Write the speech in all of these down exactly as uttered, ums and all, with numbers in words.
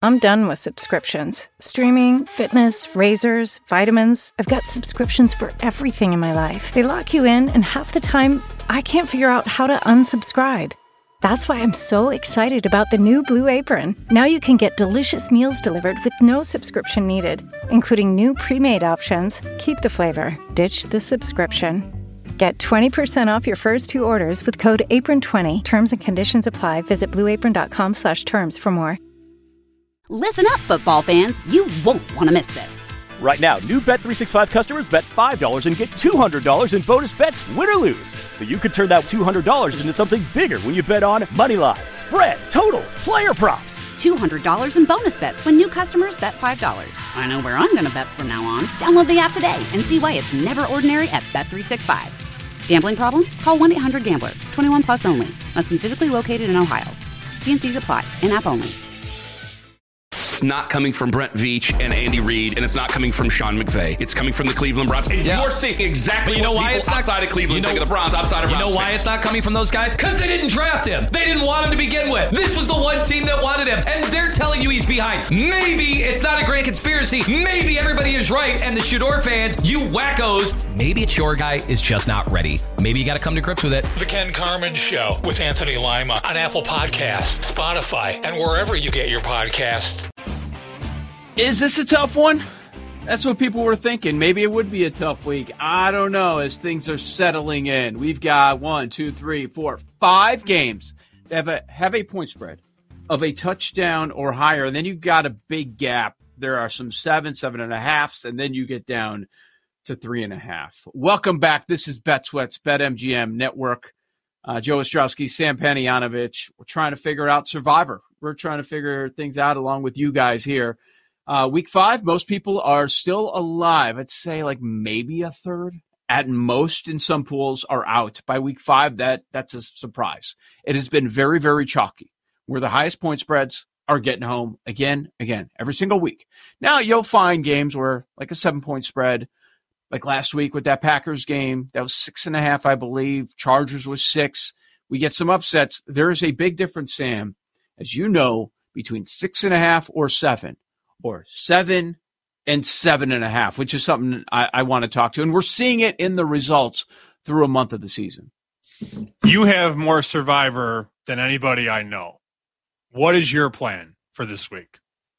I'm done with subscriptions. Streaming, fitness, razors, vitamins. I've got subscriptions for everything in my life. They lock you in, and half the time, I can't figure out how to unsubscribe. That's why I'm so excited about the new Blue Apron. Now you can get delicious meals delivered with no subscription needed, including new pre-made options. Keep the flavor, ditch the subscription. Get twenty percent off your first two orders with code apron twenty. Terms and conditions apply. Visit blueapron.com slash terms for more. Listen up, football fans. You won't want to miss this. Right now, new Bet three sixty-five customers bet five dollars and get two hundred dollars in bonus bets, win or lose. So you could turn that two hundred dollars into something bigger when you bet on money line, spread, totals, player props. two hundred dollars in bonus bets when new customers bet five dollars. I know where I'm going to bet from now on. Download the app today and see why it's never ordinary at Bet three sixty-five. Gambling problem? Call one eight hundred gambler. twenty-one plus only. Must be physically located in Ohio. T and C's apply. In-app only. It's not coming from Brent Veach and Andy Reid, and it's not coming from Sean McVay. It's coming from the Cleveland Browns. And yeah. You're seeing exactly you know what why people it's not, outside of Cleveland you know, think of the Browns, outside of You Browns know why fans. it's not coming from those guys? Because they didn't draft him. They didn't want him to begin with. This was the one team that wanted him, and they're telling you he's behind. Maybe it's not a grand conspiracy. Maybe everybody is right, and the Shador fans, you wackos, maybe it's your guy is just not ready. Maybe you got to come to grips with it. The Ken Carman Show with Anthony Lima on Apple Podcasts, Spotify, and wherever you get your podcasts. Is this a tough one? That's what people were thinking. Maybe it would be a tough week. I don't know as things are settling in. We've got one, two, three, four, five games that have a, have a point spread of a touchdown or higher. And then you've got a big gap. There are some seven, seven and a halfs, and then you get down to three and a half. Welcome back. This is Bet Sweats, BetMGM Network. Uh, Joe Ostrowski, Sam Panayonovich. We're trying to figure out Survivor. We're trying to figure things out along with you guys here. Uh, week five, most people are still alive. I'd say like maybe a third at most in some pools are out by week five. That that's a surprise. It has been very, very chalky where the highest point spreads are getting home again, again, every single week. Now you'll find games where like a seven point spread, like last week with that Packers game, that was six and a half, I believe. Chargers was six. We get some upsets. There is a big difference, Sam, as you know, between six and a half or seven. Or seven and seven and a half, which is something I, I want to talk to. And we're seeing it in the results through a month of the season. You have more Survivor than anybody I know. What is your plan for this week?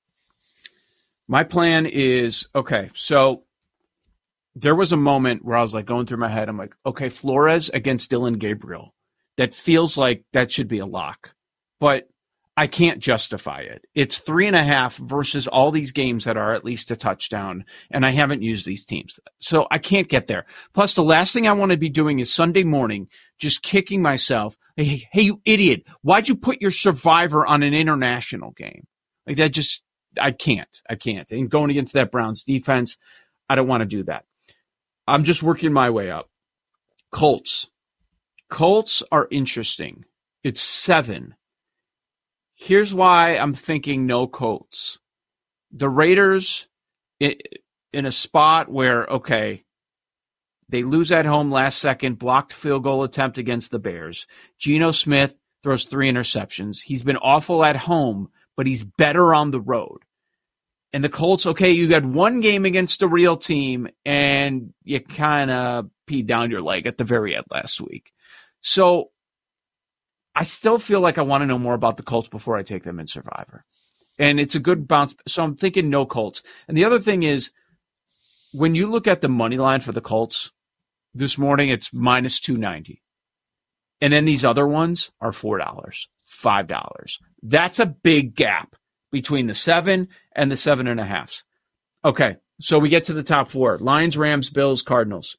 My plan is, okay, so there was a moment where I was like going through my head. I'm like, okay, Flores against Dylan Gabriel. That feels like that should be a lock. But I can't justify it. It's three and a half versus all these games that are at least a touchdown, and I haven't used these teams. So I can't get there. Plus, the last thing I want to be doing is Sunday morning just kicking myself. Hey, hey, you idiot. Why'd you put your Survivor on an international game? Like that just, I can't. I can't. And going against that Browns defense, I don't want to do that. I'm just working my way up. Colts. Colts are interesting. It's seven. Here's why I'm thinking no Colts. The Raiders in a spot where, okay, they lose at home last second, blocked field goal attempt against the Bears. Geno Smith throws three interceptions. He's been awful at home, but he's better on the road. And the Colts, okay, you got one game against a real team, and you kind of peed down your leg at the very end last week. So I still feel like I want to know more about the Colts before I take them in Survivor. And it's a good bounce. So I'm thinking no Colts. And the other thing is, when you look at the money line for the Colts this morning, it's minus two ninety. And then these other ones are four dollars, five dollars. That's a big gap between the seven and the seven and a half. Okay, so we get to the top four. Lions, Rams, Bills, Cardinals.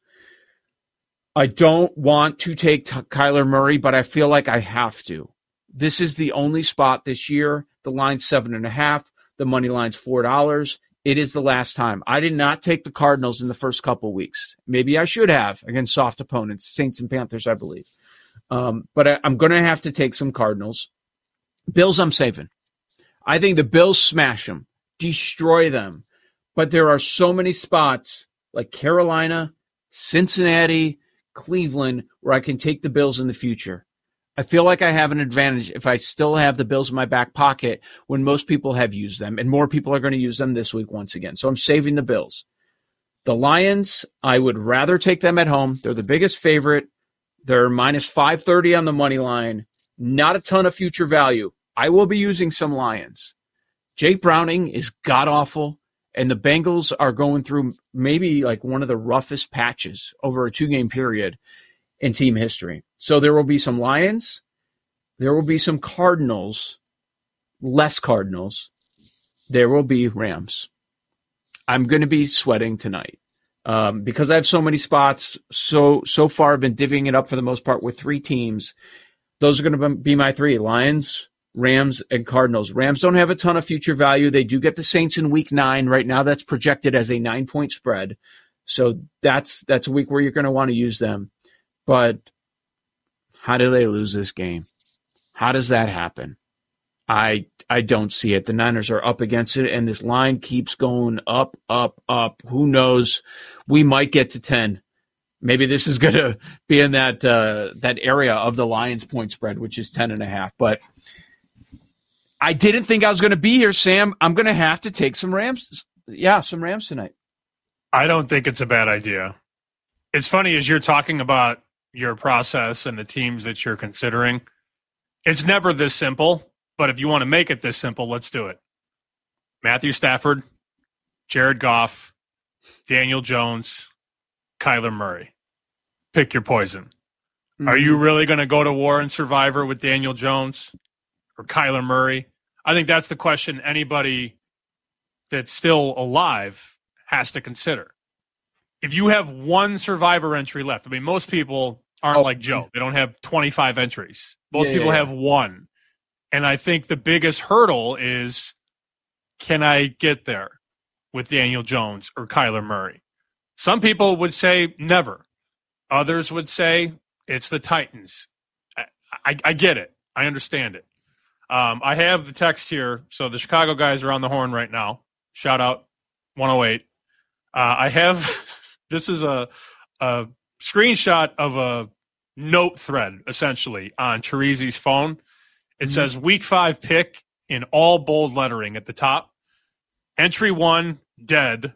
I don't want to take t- Kyler Murray, but I feel like I have to. This is the only spot this year. The line's seven and a half. The money line's four dollars. It is the last time. I did not take the Cardinals in the first couple weeks. Maybe I should have against soft opponents, Saints and Panthers, I believe. Um, but I, I'm going to have to take some Cardinals. Bills, I'm saving. I think the Bills smash them, destroy them. But there are so many spots like Carolina, Cincinnati, Cleveland, where I can take the Bills in the future. I feel like I have an advantage if I still have the Bills in my back pocket when most people have used them, and more people are going to use them this week once again. So I'm saving the Bills. The Lions, I would rather take them at home. They're the biggest favorite. They're minus five thirty on the money line. Not a ton of future value. I will be using some Lions. Jake Browning is god-awful, and the Bengals are going through maybe like one of the roughest patches over a two-game period in team history. So there will be some Lions. There will be some Cardinals, less Cardinals. There will be Rams. I'm going to be sweating tonight um, because I have so many spots. So so far, I've been divvying it up for the most part with three teams. Those are going to be my three: Lions, Rams, and Cardinals. Rams don't have a ton of future value. They do get the Saints in week nine. Right now, that's projected as a nine-point spread. So that's that's a week where you're going to want to use them. But how do they lose this game? How does that happen? I I don't see it. The Niners are up against it, and this line keeps going up, up, up. Who knows? We might get to ten. Maybe this is going to be in that uh, that area of the Lions point spread, which is ten and a half. But I didn't think I was going to be here, Sam. I'm going to have to take some Rams. Yeah, some Rams tonight. I don't think it's a bad idea. It's funny as you're talking about your process and the teams that you're considering. It's never this simple. But if you want to make it this simple, let's do it. Matthew Stafford, Jared Goff, Daniel Jones, Kyler Murray. Pick your poison. Mm-hmm. Are you really going to go to war in Survivor with Daniel Jones or Kyler Murray? I think that's the question anybody that's still alive has to consider. If you have one Survivor entry left, I mean, most people aren't oh. like Joe. They don't have twenty-five entries. Most yeah, people yeah, yeah. have one. And I think the biggest hurdle is, can I get there with Daniel Jones or Kyler Murray? Some people would say never. Others would say it's the Titans. I, I, I get it. I understand it. Um, I have the text here. So the Chicago guys are on the horn right now. Shout out one oh eight. Uh, I have – this is a, a screenshot of a note thread, essentially, on Chirizi's phone. It says week five pick in all bold lettering at the top. Entry one, dead.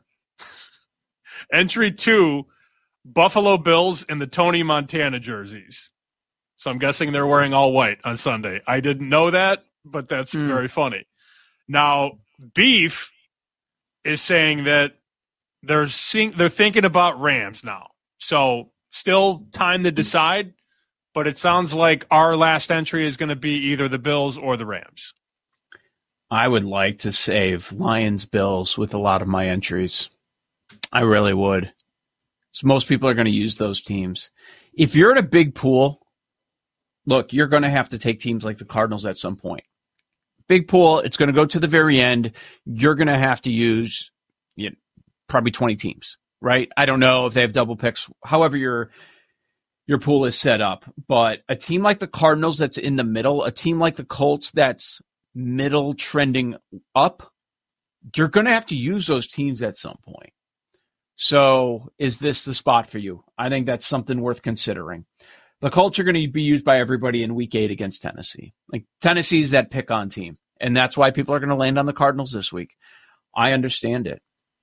Entry two, Buffalo Bills in the Tony Montana jerseys. So I'm guessing they're wearing all white on Sunday. I didn't know that, but that's mm. very funny. Now, Beef is saying that they're seeing, they're thinking about Rams now. So still time to decide. But it sounds like our last entry is going to be either the Bills or the Rams. I would like to save Lions Bills with a lot of my entries. I really would. So most people are going to use those teams. If you're in a big pool, look, you're going to have to take teams like the Cardinals at some point. Big pool, it's going to go to the very end. You're going to have to use you know, probably twenty teams, right? I don't know if they have double picks. However, you're your pool is set up. But a team like the Cardinals that's in the middle, a team like the Colts that's middle trending up, you're going to have to use those teams at some point. So is this the spot for you? I think that's something worth considering. The Colts are going to be used by everybody in week eight against Tennessee. Like Tennessee is that pick-on team, and that's why people are going to land on the Cardinals this week. I understand it.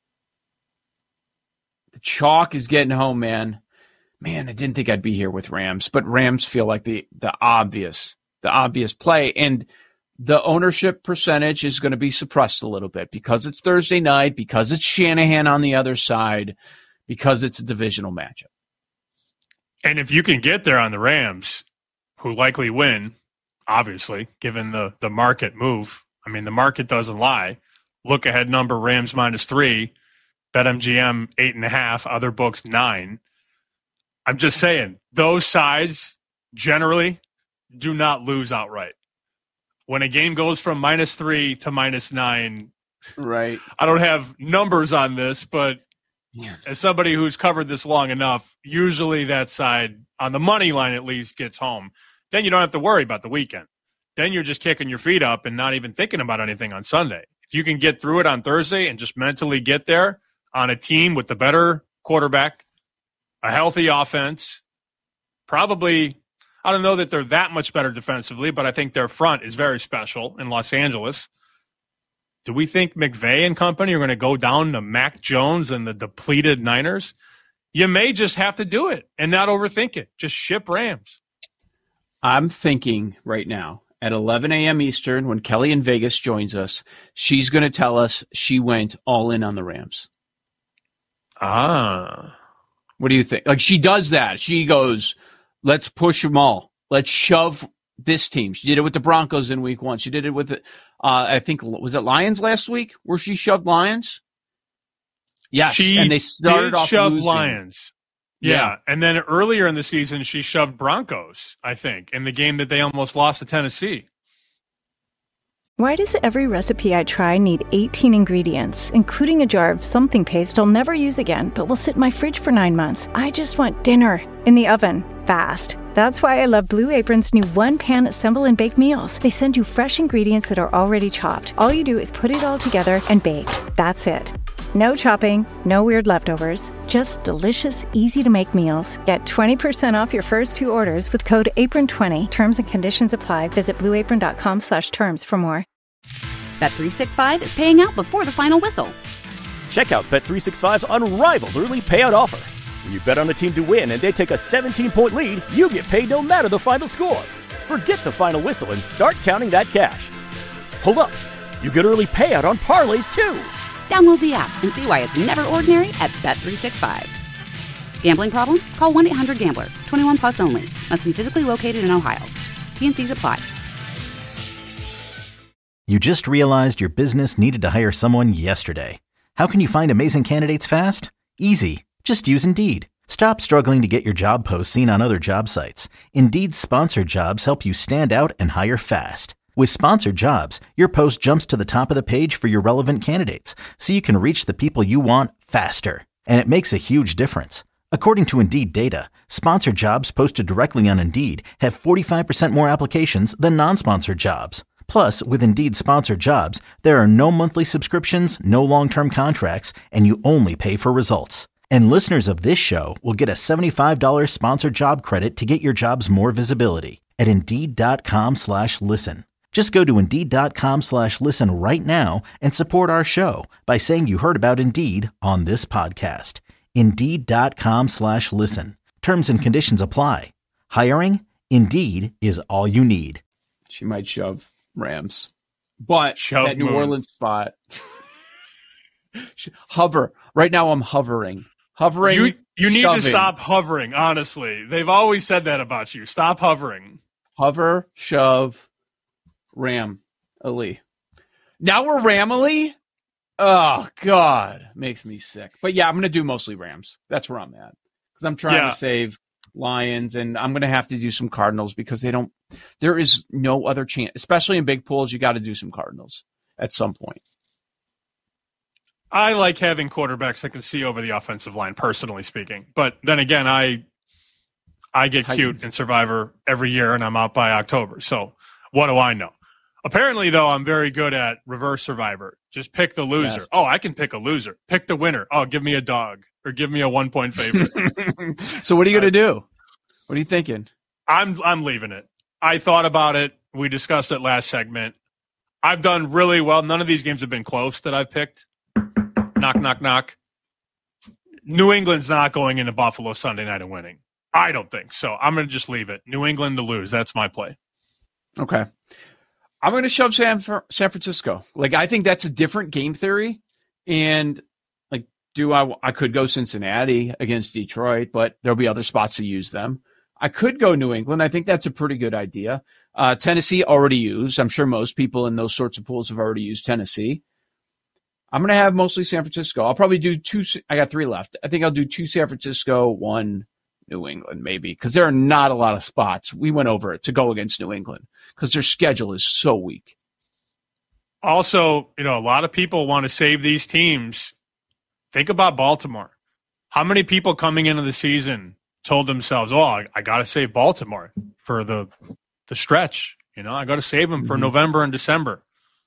The chalk is getting home, man. Man, I didn't think I'd be here with Rams, but Rams feel like the the obvious, the obvious play. And the ownership percentage is going to be suppressed a little bit because it's Thursday night, because it's Shanahan on the other side, because it's a divisional matchup. And if you can get there on the Rams, who likely win, obviously, given the, the market move. I mean, the market doesn't lie. Look ahead number Rams minus three, BetMGM eight and a half, other books nine. I'm just saying, those sides generally do not lose outright. When a game goes from minus three to minus nine, right? I don't have numbers on this, but yeah. as somebody who's covered this long enough, usually that side, on the money line at least, gets home. Then you don't have to worry about the weekend. Then you're just kicking your feet up and not even thinking about anything on Sunday. If you can get through it on Thursday and just mentally get there on a team with the better quarterback, a healthy offense, probably, I don't know that they're that much better defensively, but I think their front is very special in Los Angeles. Do we think McVay and company are going to go down to Mac Jones and the depleted Niners? You may just have to do it and not overthink it. Just ship Rams. I'm thinking right now at eleven a.m. Eastern, when Kelly in Vegas joins us, she's going to tell us she went all in on the Rams. Ah. What do you think? Like, she does that. She goes, let's push them all. Let's shove this team. She did it with the Broncos in week one. She did it with, the, uh, I think, was it Lions last week where she shoved Lions? Yes, she and they started did off shove losing. Lions. Yeah. yeah, and then earlier in the season, she shoved Broncos, I think, in the game that they almost lost to Tennessee. Why does every recipe I try need eighteen ingredients, including a jar of something paste I'll never use again, but will sit in my fridge for nine months? I just want dinner in the oven, fast. That's why I love Blue Apron's new one-pan assemble and bake meals. They send you fresh ingredients that are already chopped. All you do is put it all together and bake. That's it. No chopping, no weird leftovers, just delicious, easy-to-make meals. Get twenty percent off your first two orders with code apron twenty. Terms and conditions apply. Visit blueapron.com slash terms for more. Bet three sixty-five is paying out before the final whistle. Check out Bet three sixty-five's unrivaled early payout offer. When you bet on a team to win and they take a seventeen-point lead, you get paid no matter the final score. Forget the final whistle and start counting that cash. Hold up. You get early payout on parlays, too. Download the app and see why it's never ordinary at Bet three sixty-five. Gambling problem? Call one eight hundred gambler. twenty-one plus only. Must be physically located in Ohio. T and C's apply. You just realized your business needed to hire someone yesterday. How can you find amazing candidates fast? Easy. Just use Indeed. Stop struggling to get your job posts seen on other job sites. Indeed's sponsored jobs help you stand out and hire fast. With sponsored jobs, your post jumps to the top of the page for your relevant candidates, so you can reach the people you want faster. And it makes a huge difference. According to Indeed data, sponsored jobs posted directly on Indeed have forty-five percent more applications than non-sponsored jobs. Plus, with Indeed sponsored jobs, there are no monthly subscriptions, no long-term contracts, and you only pay for results. And listeners of this show will get a seventy-five dollars sponsored job credit to get your jobs more visibility at Indeed.com slash listen. Just go to Indeed.com slash listen right now and support our show by saying you heard about Indeed on this podcast. Indeed.com slash listen. Terms and conditions apply. Hiring? Indeed is all you need. She might shove Rams. But shove that New moon. Orleans spot. Hover. Right now I'm hovering. Hovering. You, you need shoving. to stop hovering, honestly. They've always said that about you. Stop hovering. Hover, shove, Ram, Ali. Now we're Ramily? Oh, God. Makes me sick. But yeah, I'm going to do mostly Rams. That's where I'm at. Because I'm trying yeah. to save Lions, and I'm going to have to do some Cardinals because they don't, there is no other chance, especially in big pools, you got to do some Cardinals at some point. I like having quarterbacks that can see over the offensive line, personally speaking. But then again, I I get Titans. Cute in Survivor every year, and I'm out by October. So what do I know? Apparently, though, I'm very good at reverse Survivor. Just pick the loser. Yes. Oh, I can pick a loser. Pick the winner. Oh, give me a dog or give me a one-point favorite. So what are you going to do? What are you thinking? I'm I'm leaving it. I thought about it. We discussed it last segment. I've done really well. None of these games have been close that I've picked. Knock, knock, knock. New England's not going into Buffalo Sunday night and winning. I don't think so. I'm going to just leave it. New England to lose. That's my play. Okay. I'm going to shove San, San Francisco. Like, I think that's a different game theory. And, like, do I, I could go Cincinnati against Detroit, but there'll be other spots to use them. I could go New England. I think that's a pretty good idea. Uh, Tennessee already used. I'm sure most people in those sorts of pools have already used Tennessee. I'm going to have mostly San Francisco. I'll probably do two. I got three left. I think I'll do two San Francisco, one New England, maybe, because there are not a lot of spots. We went over it to go against New England because their schedule is so weak. Also, you know, a lot of people want to save these teams. Think about Baltimore. How many people coming into the season told themselves, oh, I, I got to save Baltimore for the the stretch. You know, I got to save them for mm-hmm. November and December.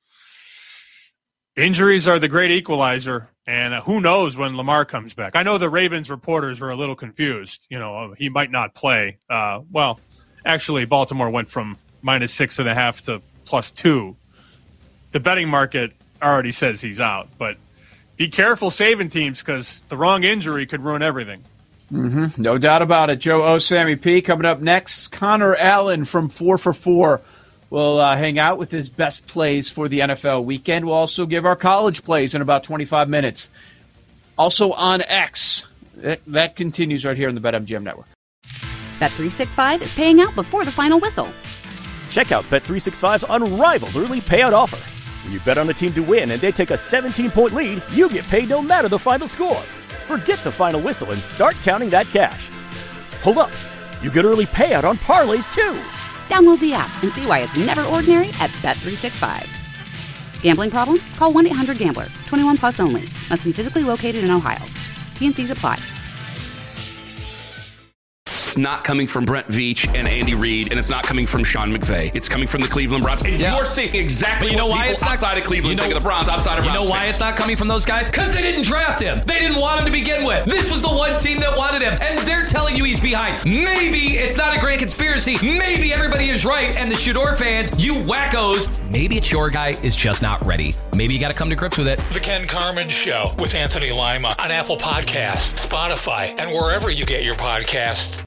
Injuries are the great equalizer, and who knows when Lamar comes back. I know the Ravens reporters were a little confused. You know, he might not play. Uh, well, Actually, Baltimore went from minus six and a half to plus two. The betting market already says he's out, but be careful saving teams because the wrong injury could ruin everything. Mm-hmm. No doubt about it. Joe O, Sammy P. Coming up next, Connor Allen from four for four will uh, hang out with his best plays for the N F L weekend. We'll also give our college plays in about twenty-five minutes. Also on X. That, that continues right here in the BetMGM Network. Bet three sixty-five is paying out before the final whistle. Check out Bet three sixty-five's unrivaled early payout offer. When you bet on a team to win and they take a seventeen-point lead, you get paid no matter the final score. Forget the final whistle and start counting that cash. Hold up. You get early payout on parlays, too. Download the app and see why it's never ordinary at Bet three sixty-five. Gambling problem? Call one eight hundred gambler. twenty-one plus only. Must be physically located in Ohio. T N Cs apply. It's not coming from Brent Veach and Andy Reid, and it's not coming from Sean McVay. It's coming from the Cleveland Browns. And yeah. You're seeing exactly but you know what why people it's not, outside of Cleveland you know, think of the Browns, outside of You Browns know why fans. it's not coming from those guys? Because they didn't draft him. They didn't want him to begin with. This was the one team that wanted him, and they're telling you he's behind. Maybe it's not a grand conspiracy. Maybe everybody is right, and the Shador fans, you wackos, maybe it's your guy is just not ready. Maybe you got to come to grips with it. The Ken Carman Show with Anthony Lima on Apple Podcasts, Spotify, and wherever you get your podcasts.